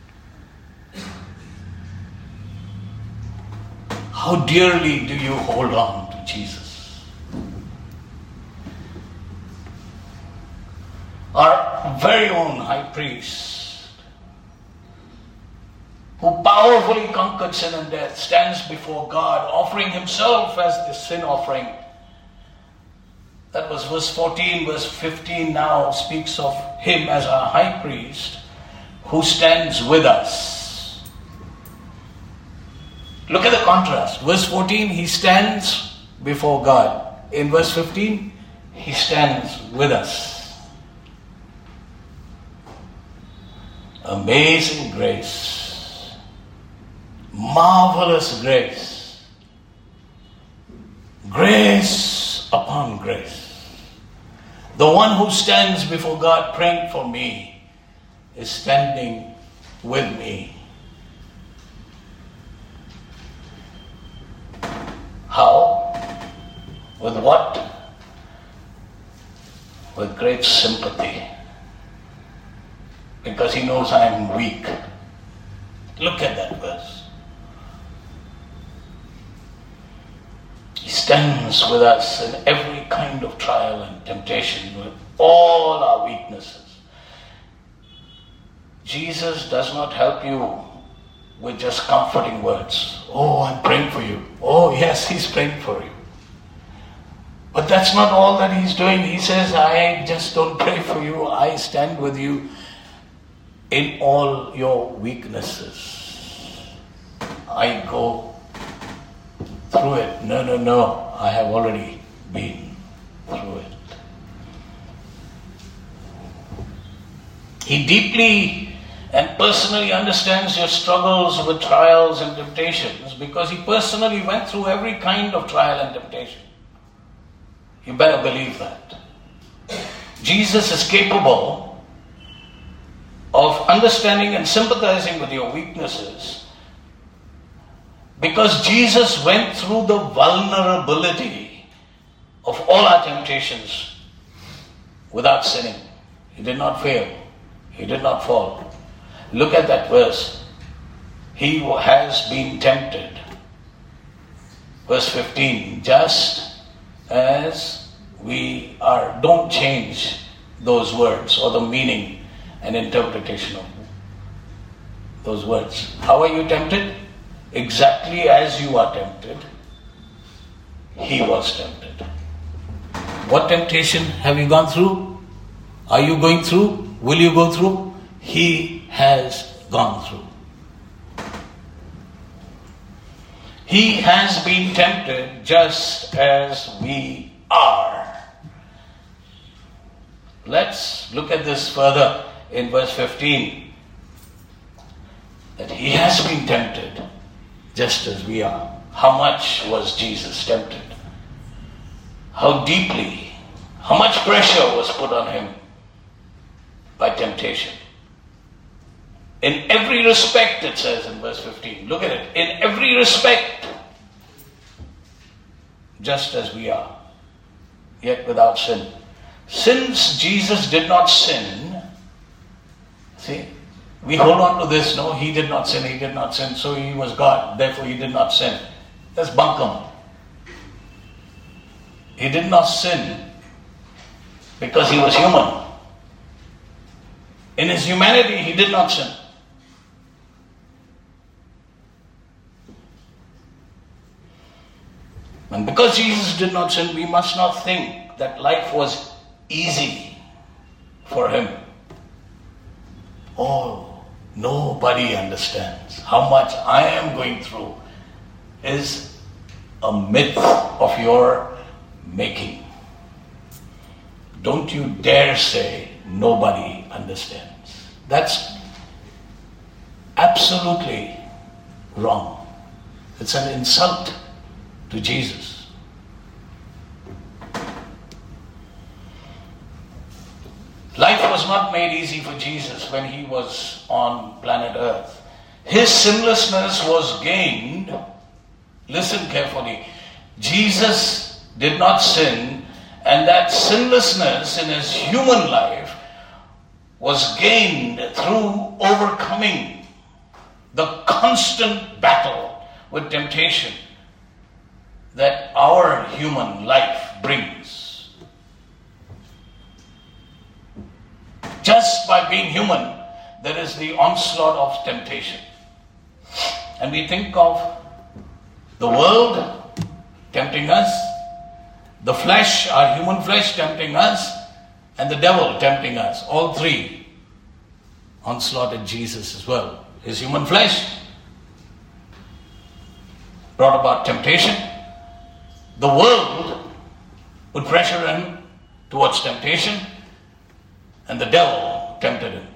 How dearly do you hold on to Jesus? Our very own high priest, who powerfully conquered sin and death, stands before God, offering himself as the sin offering. That was verse fourteen. Verse fifteen now speaks of him as our high priest who stands with us. Look at the contrast. Verse fourteen, he stands before God. In verse fifteen, he stands with us. Amazing grace. Marvelous grace. Grace upon grace. The one who stands before God praying for me is standing with me. How? With what? With great sympathy. Because he knows I am weak. Look at that verse. He stands with us in every kind of trial and temptation, with all our weaknesses. Jesus does not help you with just comforting words. Oh, I'm praying for you. Oh, yes, he's praying for you. But that's not all that he's doing. He says, I just don't pray for you. I stand with you in all your weaknesses. I go through it. No, no, no. I have already been through it. He deeply and personally understands your struggles with trials and temptations because he personally went through every kind of trial and temptation. You better believe that. Jesus is capable of understanding and sympathizing with your weaknesses because Jesus went through the vulnerability of all our temptations without sinning. He did not fail. He did not fall. Look at that verse. He has been tempted. Verse fifteen, just as we are. Don't change those words or the meaning and interpretation of those words. How are you tempted? Exactly as you are tempted, he was tempted. What temptation have you gone through? Are you going through? Will you go through? He has gone through. He has been tempted just as we are. Let's look at this further in verse fifteen. That he has been tempted just as we are. How much was Jesus tempted? How deeply, how much pressure was put on him by temptation? In every respect, it says in verse fifteen. Look at it. In every respect, just as we are. yet without sin. Since Jesus did not sin, see, we hold on to this, no, he did not sin, he did not sin, so he was God, therefore he did not sin. That's bunkum. He did not sin because he was human. In his humanity, he did not sin. And because Jesus did not sin, we must not think that life was easy for him. Oh, nobody understands how much I am going through is a myth of your making. Don't you dare say nobody understands. That's absolutely wrong. It's an insult to Jesus. Life was not made easy for Jesus when he was on planet Earth. His sinlessness was gained. Listen carefully. Jesus did not sin, and that sinlessness in his human life was gained through overcoming the constant battle with temptation that our human life brings. Just by being human, there is the onslaught of temptation. And we think of the world tempting us, the flesh, our human flesh tempting us, and the devil tempting us. All three onslaught at Jesus as well. His human flesh brought about temptation. The world would pressure him towards temptation, and the devil tempted him.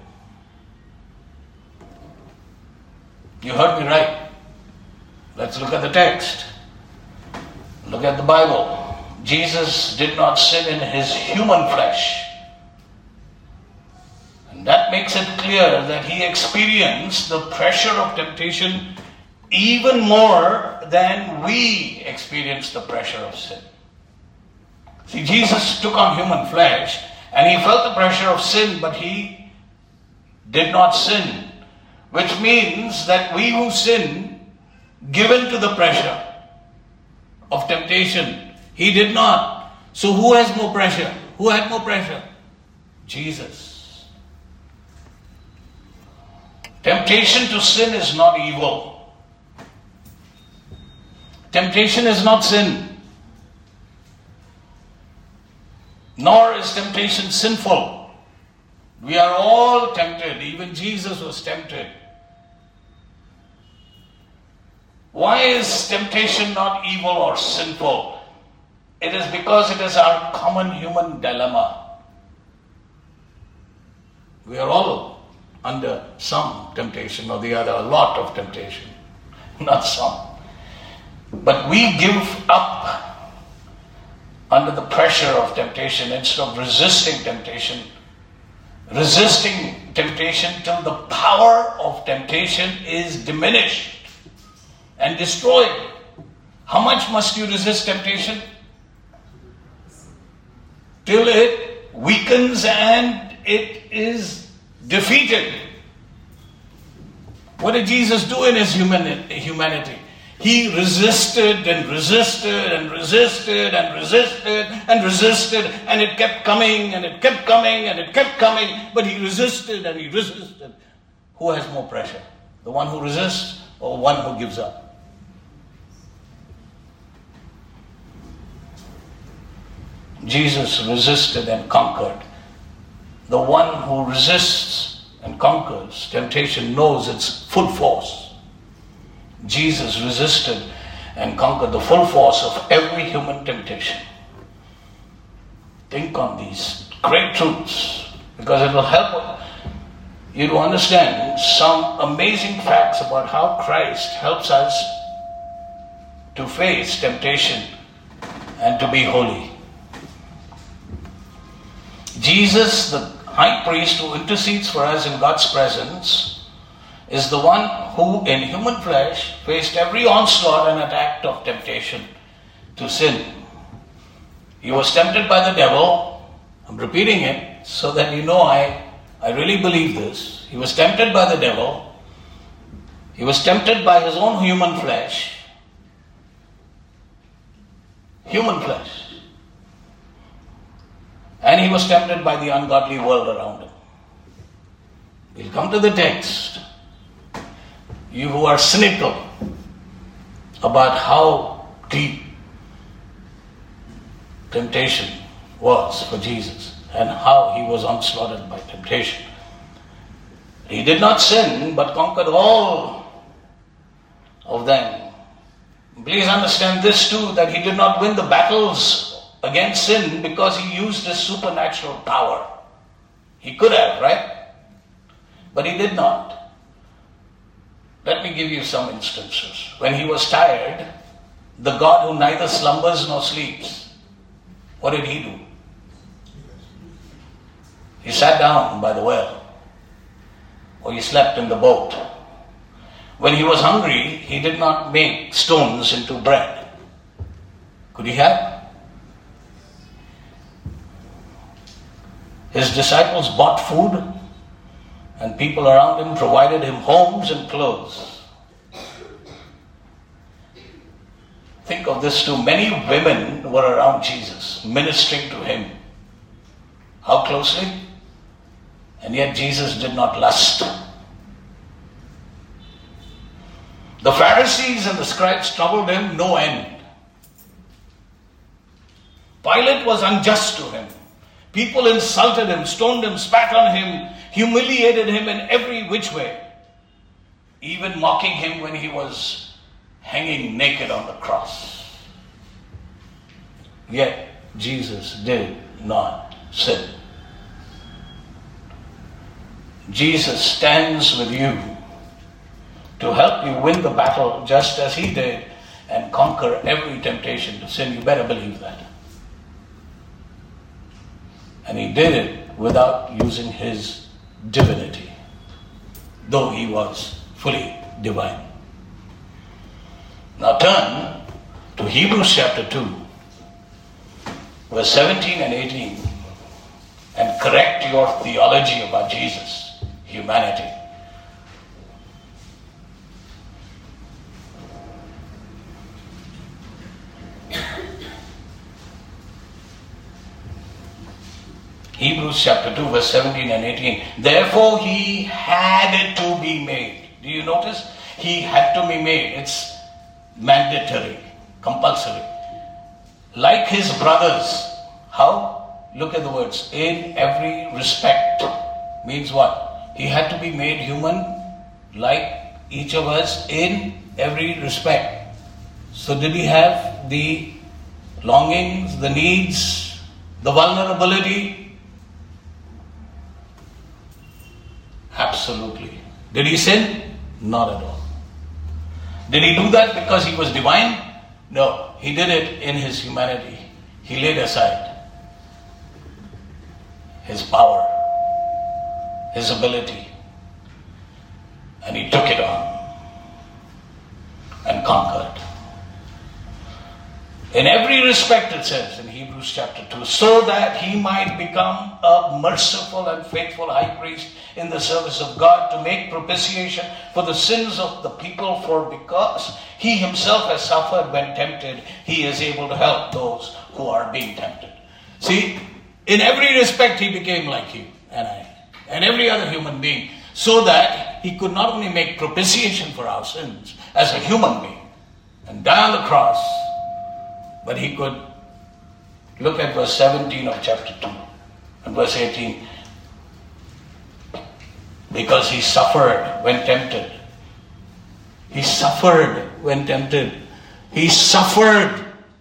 You heard me right. Let's look at the text. Look at the Bible. Jesus did not sin in his human flesh. And that makes it clear that he experienced the pressure of temptation even more than we experience the pressure of sin. See, Jesus took on human flesh and he felt the pressure of sin, but he did not sin. Which means that we who sin, given to the pressure of temptation, he did not. So who has more pressure? Who had more pressure? Jesus. Temptation to sin is not evil. Temptation is not sin. Nor is temptation sinful. We are all tempted. Even Jesus was tempted. Why is temptation not evil or sinful? It is because it is our common human dilemma. We are all under some temptation or the other, a lot of temptation, not some. But we give up under the pressure of temptation instead of resisting temptation. Resisting temptation till the power of temptation is diminished and destroyed. How much must you resist temptation? Till it weakens and it is defeated. What did Jesus do in his humanity? He resisted and resisted and resisted and resisted and resisted, and it kept coming and it kept coming and it kept coming, but he resisted and he resisted. Who has more pressure? The one who resists or one who gives up? Jesus resisted and conquered. The one who resists and conquers temptation knows its full force. Jesus resisted and conquered the full force of every human temptation. Think on these great truths, because it will help you to understand some amazing facts about how Christ helps us to face temptation and to be holy. Jesus, the high priest who intercedes for us in God's presence, is the one who in human flesh faced every onslaught and attack of temptation to sin. He was tempted by the devil. I'm repeating it so that you know I, I really believe this. He was tempted by the devil. He was tempted by his own human flesh. Human flesh. And he was tempted by the ungodly world around him. We'll come to the text. You who are cynical about how deep temptation was for Jesus and how he was onslaughted by temptation. He did not sin but conquered all of them. Please understand this too, that he did not win the battles against sin because he used his supernatural power. He could have, right? But he did not. Let me give you some instances. When he was tired, the God who neither slumbers nor sleeps, what did he do? He sat down by the well, or he slept in the boat. When he was hungry, he did not make stones into bread. Could he have? His disciples bought food, and people around him provided him homes and clothes. Think of this too. Many women were around Jesus, ministering to him. How closely? And yet Jesus did not lust. The Pharisees and the scribes troubled him no end. Pilate was unjust to him. People insulted him, stoned him, spat on him, humiliated him in every which way, even mocking him when he was hanging naked on the cross. Yet Jesus did not sin. Jesus stands with you to help you win the battle just as he did and conquer every temptation to sin. You better believe that. And he did it without using his divinity, though he was fully divine. Now turn to Hebrews chapter two, verse seventeen and eighteen, and correct your theology about Jesus' humanity. Hebrews chapter two, verse seventeen and eighteen. Therefore he had to be made. Do you notice? He had to be made. It's mandatory, compulsory. Like his brothers. How? Look at the words. In every respect. Means what? He had to be made human like each of us in every respect. So did he have the longings, the needs, the vulnerability? Absolutely. Did he sin? Not at all. Did he do that because he was divine? No. He did it in his humanity. He laid aside his power, his ability, and he took it on and conquered. In every respect, it says in Hebrews chapter two, so that he might become a merciful and faithful high priest in the service of God to make propitiation for the sins of the people, for because he himself has suffered when tempted, he is able to help those who are being tempted. See, in every respect he became like you and I and every other human being, so that he could not only make propitiation for our sins as a human being and die on the cross, but he could, look at verse seventeen of chapter two and verse eighteen. Because he suffered when tempted. He suffered when tempted. He suffered.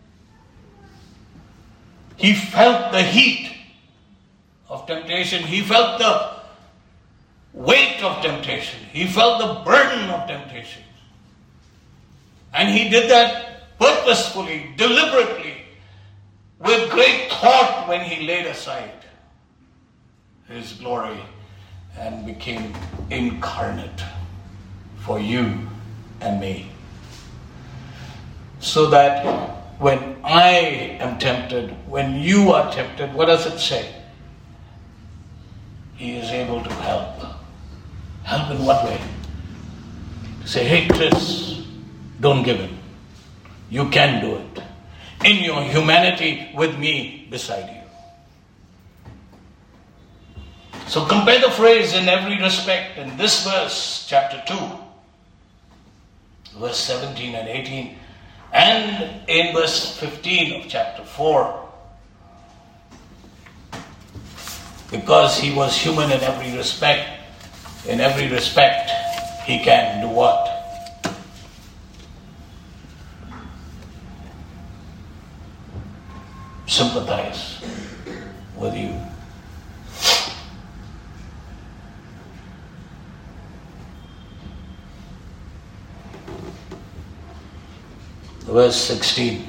He felt the heat of temptation. He felt the weight of temptation. He felt the burden of temptation. And he did that purposefully, deliberately, with great thought when he laid aside his glory and became incarnate for you and me. So that when I am tempted, when you are tempted, what does it say? He is able to help. Help in what way? Say, hey Chris, don't give in. You can do it. In your humanity with me beside you. So compare the phrase in every respect in this verse, chapter two, verse seventeen and eighteen, and in verse fifteen of chapter four. Because he was human in every respect, in every respect, he can do what? Sympathize with you. Verse sixteen.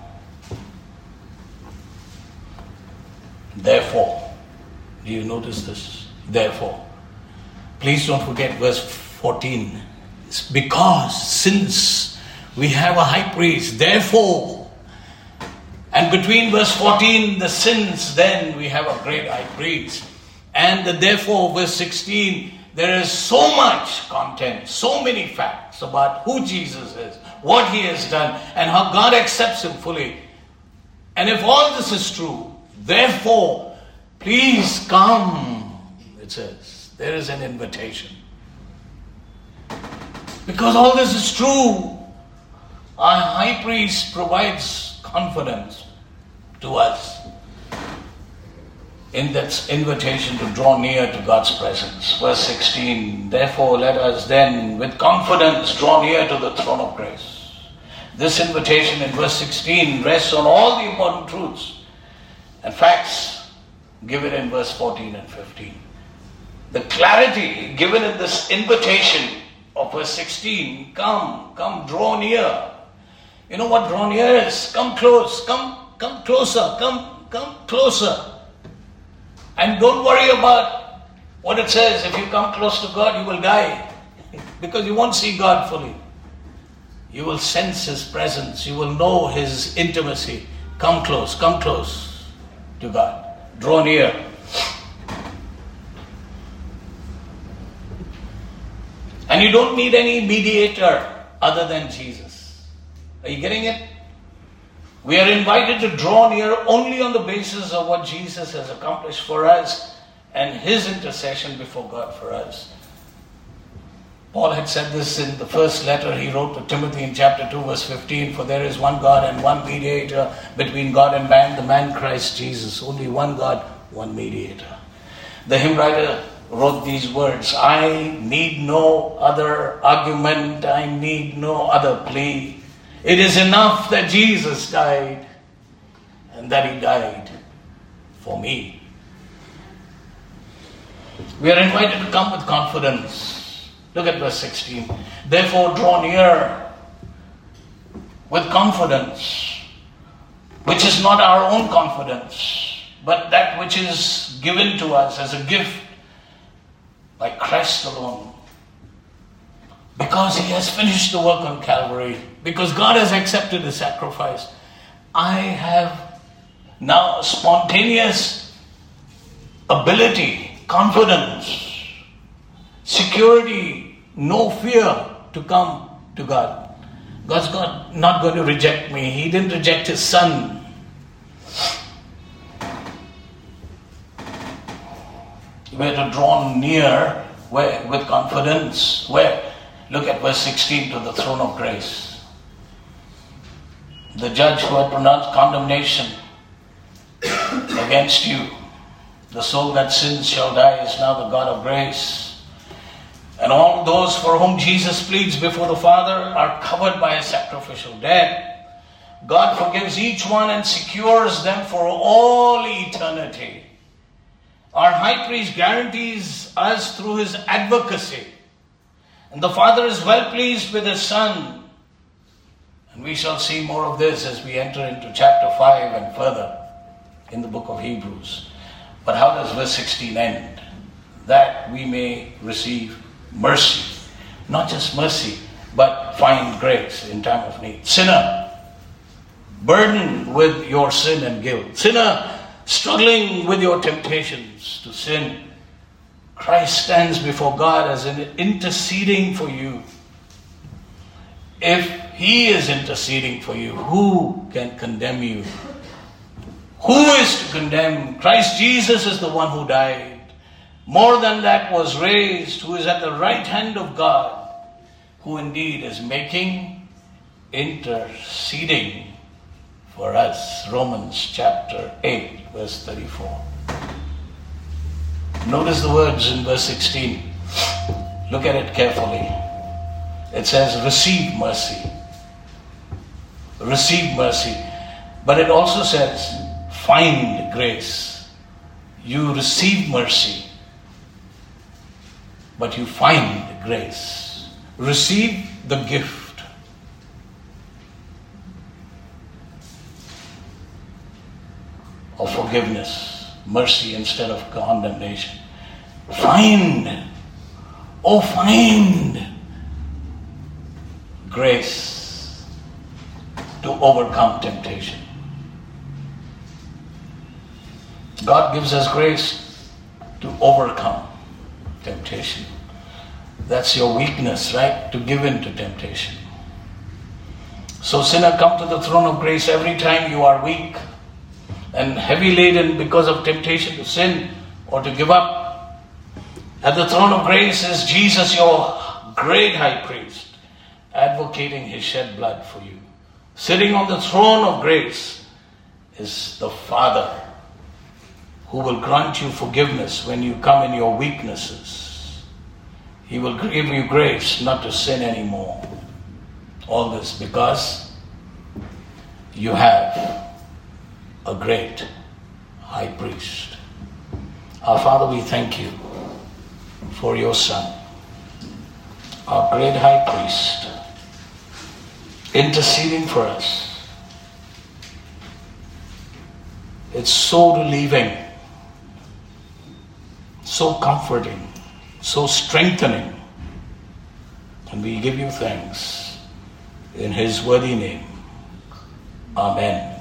Therefore, do you notice this? Therefore. Please don't forget verse fourteen. It's because, since we have a high priest, therefore. And between verse fourteen, the since, then we have a great high priest. And the therefore, verse sixteen, there is so much content, so many facts about who Jesus is, what he has done, and how God accepts him fully. And if all this is true, therefore, please come, it says. There is an invitation. Because all this is true, our high priest provides confidence to us in that invitation to draw near to God's presence. Verse sixteen, therefore let us then with confidence draw near to the throne of grace. This invitation in verse sixteen rests on all the important truths and facts given in verse fourteen and fifteen. The clarity given in this invitation of verse sixteen, come, come, draw near. You know what draw near is? Come close, come, come closer, come, come closer. And don't worry about what it says. If you come close to God, you will die. Because you won't see God fully. You will sense his presence. You will know his intimacy. Come close, come close to God. Draw near. And you don't need any mediator other than Jesus. Are you getting it? We are invited to draw near only on the basis of what Jesus has accomplished for us and his intercession before God for us. Paul had said this in the first letter he wrote to Timothy in chapter two, verse fifteen, for there is one God and one mediator between God and man, the man Christ Jesus. Only one God, one mediator. The hymn writer wrote these words, I need no other argument, I need no other plea. It is enough that Jesus died and that he died for me. We are invited to come with confidence. Look at verse sixteen. Therefore draw near with confidence, which is not our own confidence, but that which is given to us as a gift by Christ alone. Because he has finished the work on Calvary, because God has accepted the sacrifice, I have now spontaneous ability, confidence, security, no fear to come to God. God's God not going to reject me. He didn't reject his son. We are to draw near where, with confidence. Where? Look at verse sixteen, to the throne of grace. The judge who had pronounced condemnation against you, the soul that sins shall die, is now the God of grace. And all those for whom Jesus pleads before the Father are covered by a sacrificial death. God forgives each one and secures them for all eternity. Our high priest guarantees us through his advocacy. And the Father is well pleased with his Son. And we shall see more of this as we enter into chapter five and further in the book of Hebrews. But how does verse sixteen end? That we may receive mercy. Not just mercy, but find grace in time of need. Sinner, burdened with your sin and guilt. Sinner, struggling with your temptations to sin. Christ stands before God as an interceding for you. If He is interceding for you, who can condemn you? Who is to condemn? Christ Jesus is the one who died. More than that, was raised, who is at the right hand of God, who indeed is making, interceding for us. Romans chapter eight, verse thirty-four. Notice the words in verse sixteen. Look at it carefully. It says, receive mercy. Receive mercy. But it also says, find grace. You receive mercy, but you find grace. Receive the gift. Of forgiveness, mercy instead of condemnation. Find, oh find grace to overcome temptation. God gives us grace to overcome temptation. That's your weakness, right? To give in to temptation. So sinner, come to the throne of grace every time you are weak and heavy laden because of temptation to sin or to give up. At the throne of grace is Jesus, your great high priest, advocating His shed blood for you. Sitting on the throne of grace is the Father, who will grant you forgiveness when you come in your weaknesses. He will give you grace not to sin anymore. All this because you have a great high priest. Our Father, we thank you for your Son, our great high priest, interceding for us. It's so relieving, so comforting, so strengthening. And we give you thanks in His worthy name. Amen.